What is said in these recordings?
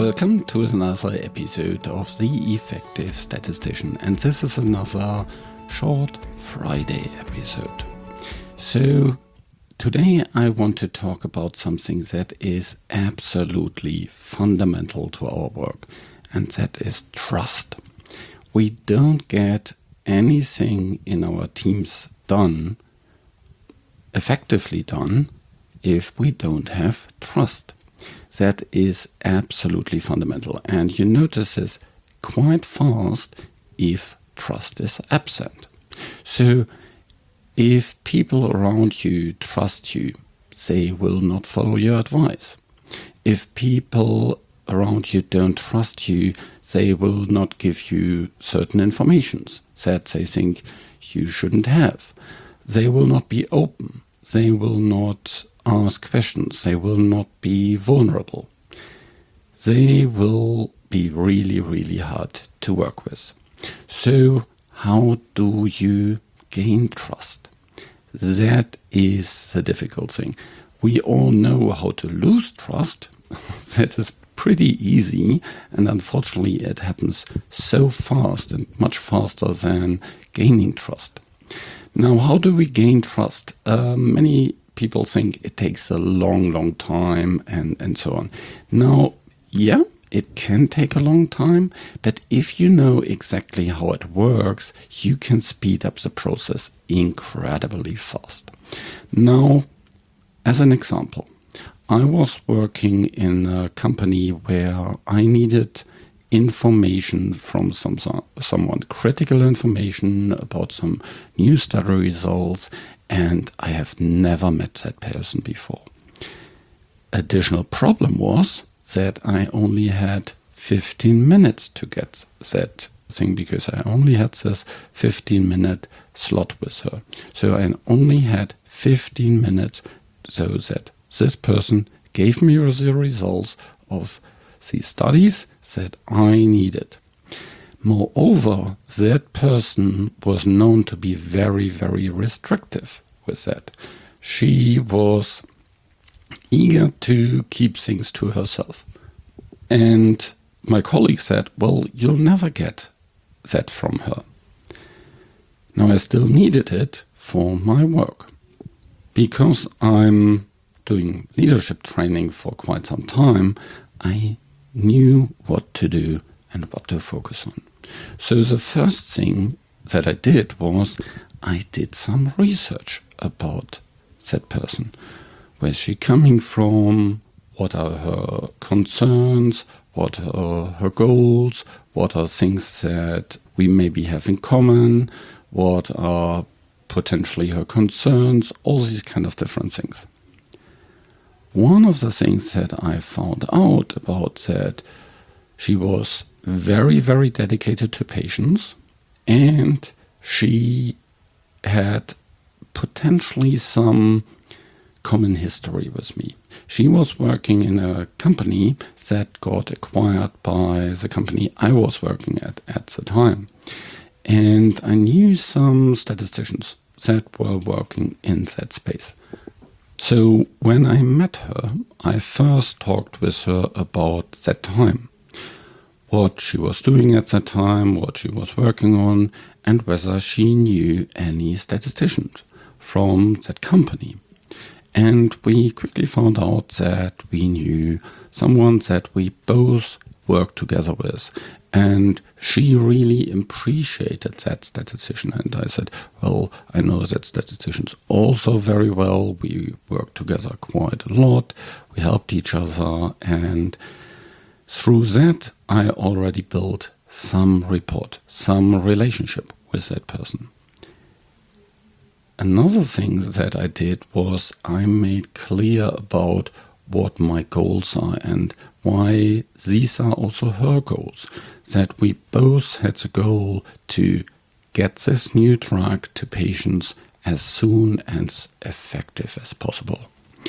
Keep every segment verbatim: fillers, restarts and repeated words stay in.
Welcome to another episode of The Effective Statistician, and this is another short Friday episode. So today I want to talk about something that is absolutely fundamental to our work, and that is trust. We don't get anything in our teams done, effectively done, if we don't have trust. That is absolutely fundamental, and you notice this quite fast if trust is absent. So if people around you trust you, they will not follow your advice. If people around you don't trust you, they will not give you certain informations that they think you shouldn't have. They will not be open. They will not ask questions. They will not be vulnerable. They will be really, really hard to work with. So how do you gain trust? That is the difficult thing. We all know how to lose trust. That is pretty easy, and unfortunately it happens so fast and much faster than gaining trust. Now, how do we gain trust? Uh, many people think it takes a long, long time and, and so on. Now, yeah, it can take a long time, but if you know exactly how it works, you can speed up the process incredibly fast. Now, as an example, I was working in a company where I needed information from some, someone, critical information about some new study results, and I have never met that person before. Additional problem was that I only had fifteen minutes to get that thing, because I only had this fifteen minute slot with her. So I only had fifteen minutes so that this person gave me the results of the studies that I needed. Moreover, that person was known to be very, very restrictive with that. She was eager to keep things to herself. And my colleague said, well, you'll never get that from her. Now, I still needed it for my work. Because I'm doing leadership training for quite some time, I knew what to do and what to focus on. So the first thing that I did was I did some research about that person. Where's she coming from? What are her concerns? What are her goals? What are things that we maybe have in common? What are potentially her concerns? All these kind of different things. One of the things that I found out about that, she was very, very dedicated to patients, and she had potentially some common history with me. She was working in a company that got acquired by the company I was working at at the time. And I knew some statisticians that were working in that space. So when I met her, I first talked with her about that time. What she was doing at that time, what she was working on, and whether she knew any statisticians from that company. And we quickly found out that we knew someone that we both worked together with. And she really appreciated that statistician. And I said, well, I know that statisticians also very well. We worked together quite a lot. We helped each other. And through that, I already built some rapport, some relationship with that person. Another thing that I did was I made clear about what my goals are and why these are also her goals. That we both had the goal to get this new drug to patients as soon and as effective as possible.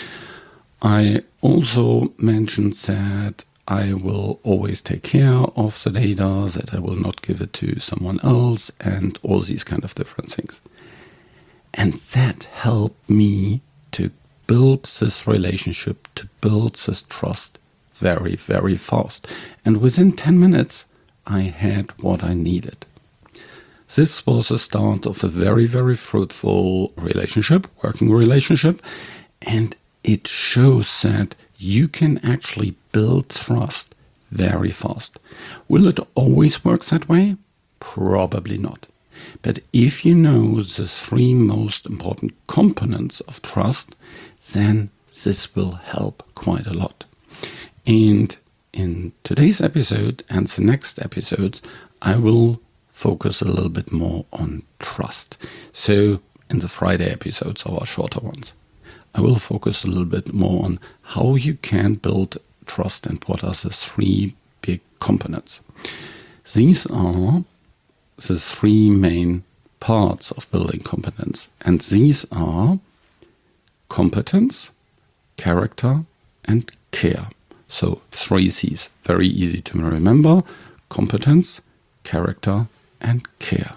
I also mentioned that I will always take care of the data, that I will not give it to someone else, and all these kind of different things. And that helped me to build this relationship, to build this trust very, very fast. And within ten minutes, I had what I needed. This was the start of a very, very fruitful relationship, working relationship, and it shows that you can actually build trust very fast. Will it always work that way? Probably not. But if you know the three most important components of trust, then this will help quite a lot. And in today's episode and the next episodes, I will focus a little bit more on trust. So in the Friday episodes, our shorter ones, I will focus a little bit more on how you can build trust and what are the three big components. These are the three main parts of building competence. And these are competence, character, and care. So three C's, very easy to remember: competence, character, and care.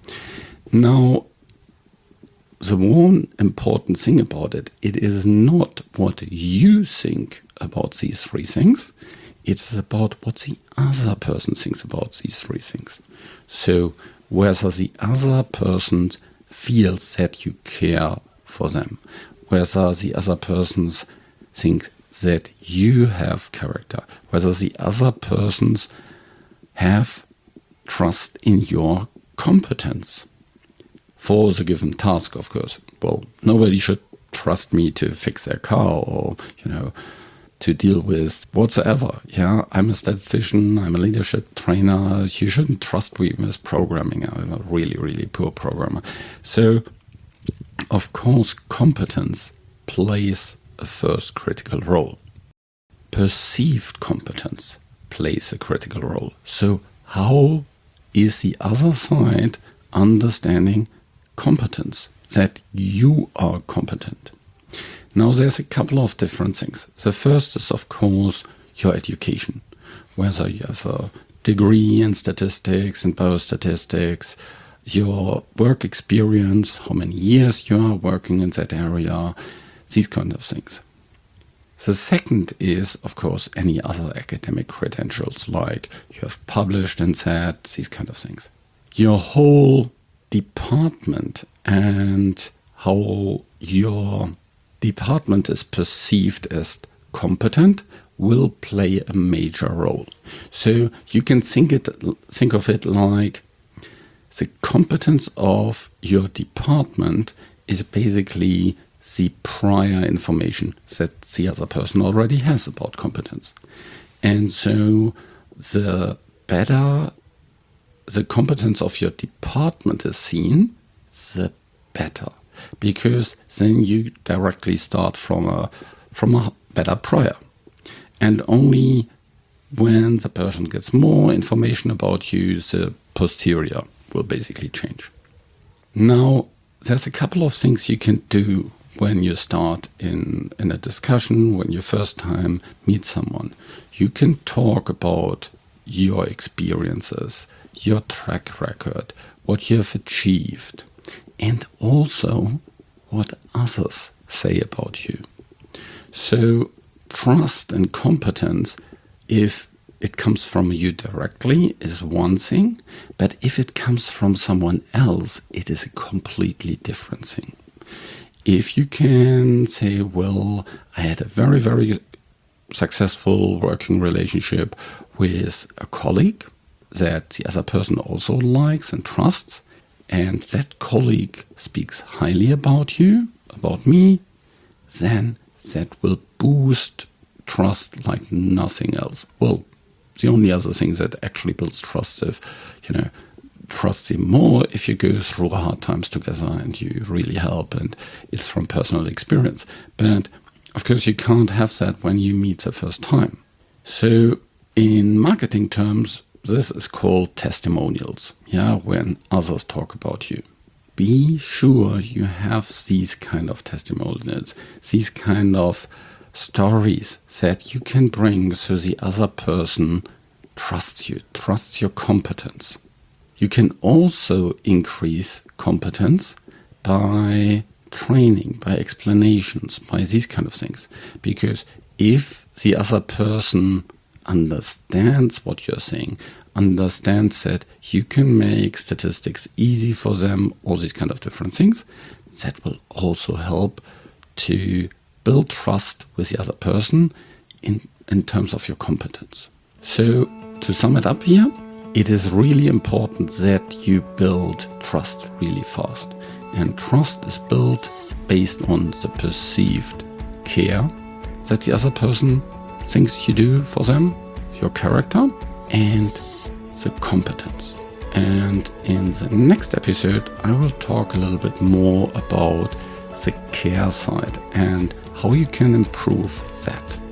Now, the one important thing about it, it is not what you think about these three things. It's about what the other person thinks about these three things. So whether the other person feels that you care for them, whether the other person thinks that you have character, whether the other persons have trust in your competence for the given task, of course. Well, nobody should trust me to fix their car or, you know, to deal with whatsoever. Yeah, I'm a statistician, I'm a leadership trainer. You shouldn't trust me with programming. I'm a really, really poor programmer. So, of course, competence plays a first critical role. Perceived competence plays a critical role. So how is the other side understanding competence, that you are competent? Now, there's a couple of different things. The first is, of course, your education. Whether you have a degree in statistics and biostatistics, your work experience, how many years you are working in that area, these kind of things. The second is, of course, any other academic credentials, like you have published and said, these kind of things. Your whole department and how your department is perceived as competent will play a major role. So you can think it, think of it like the competence of your department is basically the prior information that the other person already has about competence. And so the better the competence of your department is seen, the better. Because then you directly start from a from a better prior. And only when the person gets more information about you, the posterior will basically change. Now, there's a couple of things you can do when you start in, in a discussion, when you first time meet someone. You can talk about your experiences, your track record, what you have achieved, and also what others say about you. So trust and competence, if it comes from you directly, is one thing, but if it comes from someone else, it is a completely different thing. If you can say, well, I had a very, very successful working relationship with a colleague that the other person also likes and trusts, and that colleague speaks highly about you, about me, then that will boost trust like nothing else. Well, the only other thing that actually builds trust is, you know, trust him more if you go through hard times together and you really help and it's from personal experience. But of course you can't have that when you meet the first time. So in marketing terms, this is called testimonials. Yeah, when others talk about you. Be sure you have these kind of testimonials, these kind of stories that you can bring so the other person trusts you, trusts your competence. You can also increase competence by training, by explanations, by these kind of things. Because if the other person understands what you're saying, understands that you can make statistics easy for them, all these kind of different things, that will also help to build trust with the other person in, in terms of your competence. So to sum it up here, it is really important that you build trust really fast. And trust is built based on the perceived care that the other person thinks you do for them, your character, and the competence. And in the next episode, I will talk a little bit more about the care side and how you can improve that.